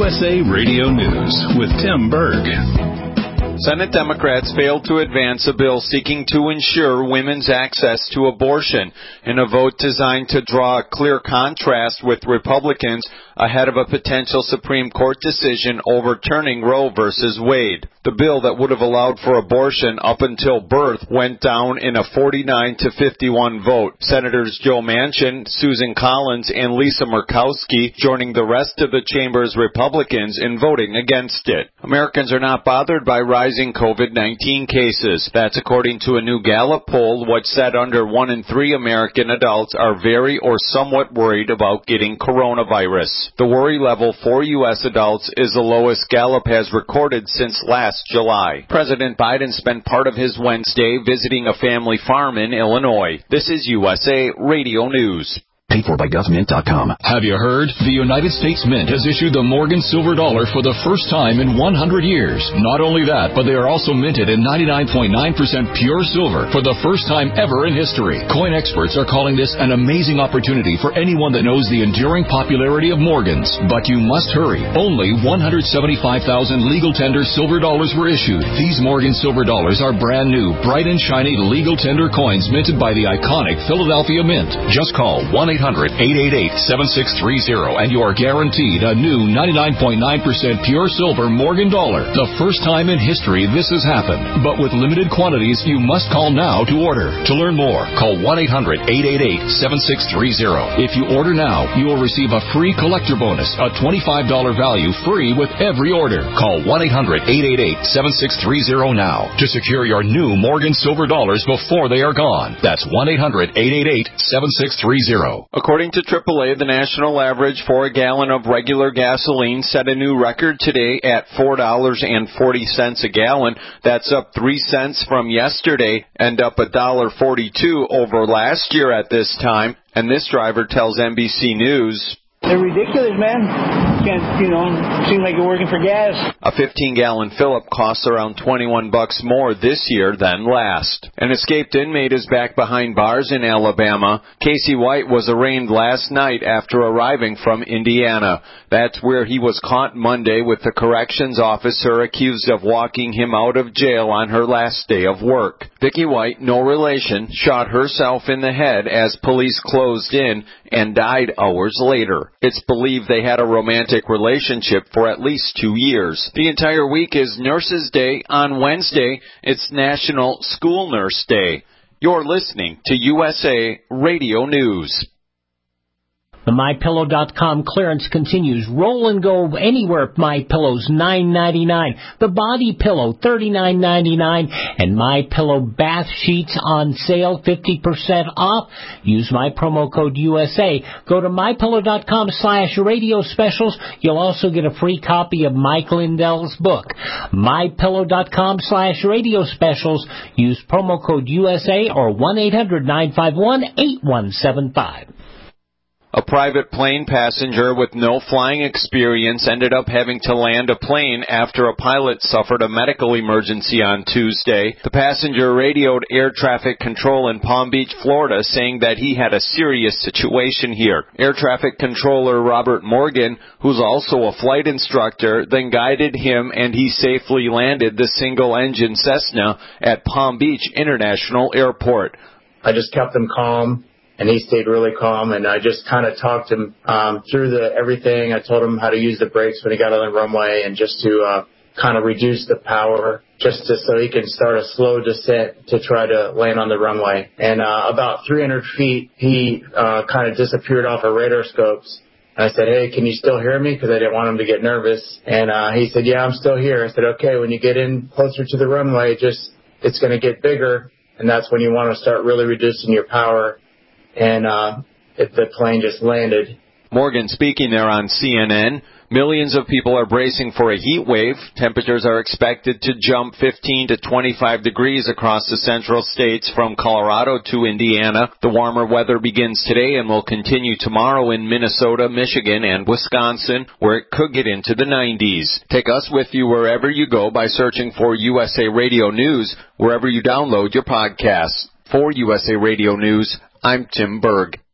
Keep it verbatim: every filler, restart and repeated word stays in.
U S A Radio News with Tim Berg. Senate Democrats failed to advance a bill seeking to ensure women's access to abortion in a vote designed to draw a clear contrast with Republicans ahead of a potential Supreme Court decision overturning Roe versus Wade. The bill that would have allowed for abortion up until birth went down in a forty-nine to fifty-one vote. Senators Joe Manchin, Susan Collins, and Lisa Murkowski joining the rest of the chamber's Republicans in voting against it. Americans are not bothered by rising COVID nineteen cases. That's according to a new Gallup poll, which said under one in three American adults are very or somewhat worried about getting coronavirus. The worry level for U S adults is the lowest Gallup has recorded since last July. President Biden spent part of his Wednesday visiting a family farm in Illinois. This is U S A Radio News. Paid for by gov mint dot com. Have you heard? The United States Mint has issued the Morgan Silver Dollar for the first time in one hundred years. Not only that, but they are also minted in ninety-nine point nine percent pure silver for the first time ever in history. Coin experts are calling this an amazing opportunity for anyone that knows the enduring popularity of Morgans. But you must hurry. Only one hundred seventy-five thousand legal tender silver dollars were issued. These Morgan Silver Dollars are brand new, bright and shiny legal tender coins minted by the iconic Philadelphia Mint. Just call one eight hundred eight eight eight seven six three zero and you are guaranteed a new ninety-nine point nine percent pure silver Morgan dollar. The first time in history this has happened. But with limited quantities, you must call now to order. To learn more, call one eight hundred eight eight eight seven six three zero. If you order now, you will receive a free collector bonus, a twenty-five dollars value free with every order. Call one eight hundred eight eight eight seven six three zero now to secure your new Morgan Silver Dollars before they are gone. That's one eight hundred eight eight eight seven six three zero. According to triple A, the national average for a gallon of regular gasoline set a new record today at four dollars and forty cents a gallon. That's up three cents from yesterday and up one dollar forty-two over last year at this time. And this driver tells N B C News, "They're ridiculous, man. Can't, you know, seem like you're working for gas." A fifteen-gallon fill-up costs around twenty-one bucks more this year than last. An escaped inmate is back behind bars in Alabama. Casey White was arraigned last night after arriving from Indiana. That's where he was caught Monday with the corrections officer accused of walking him out of jail on her last day of work. Vicky White, no relation, shot herself in the head as police closed in and died hours later. It's believed they had a romantic relationship for at least two years. The entire week is Nurses Day. On Wednesday, it's National School Nurse Day. You're listening to U S A Radio News. The My Pillow dot com clearance continues. Roll and go anywhere. MyPillow's nine ninety-nine. The Body Pillow thirty-nine ninety-nine, and MyPillow bath sheets on sale fifty percent off. Use my promo code U S A. Go to My Pillow dot com slash radio specials. You'll also get a free copy of Mike Lindell's book. My Pillow dot com slash radio specials. Use promo code U S A or one eight hundred nine five one eight one seven five. A private plane passenger with no flying experience ended up having to land a plane after a pilot suffered a medical emergency on Tuesday. The passenger radioed air traffic control in Palm Beach, Florida, saying that he had a serious situation here. Air traffic controller Robert Morgan, who's also a flight instructor, then guided him and he safely landed the single-engine Cessna at Palm Beach International Airport. I just kept him calm. And he stayed really calm, and I just kind of talked him um, through the everything. I told him how to use the brakes when he got on the runway, and just to uh, kind of reduce the power, just to, so he can start a slow descent to try to land on the runway. And uh, about three hundred feet, he uh, kind of disappeared off our radar scopes. And I said, "Hey, can you still hear me?" Because I didn't want him to get nervous. And uh, he said, "Yeah, I'm still here." I said, "Okay, when you get in closer to the runway, just it's going to get bigger, and that's when you want to start really reducing your power." And uh, it, the plane just landed. Morgan speaking there on C N N. Millions of people are bracing for a heat wave. Temperatures are expected to jump fifteen to twenty-five degrees across the central states from Colorado to Indiana. The warmer weather begins today and will continue tomorrow in Minnesota, Michigan, and Wisconsin, where it could get into the nineties. Take us with you wherever you go by searching for U S A Radio News, wherever you download your podcasts. For U S A Radio News, I'm Tim Berg.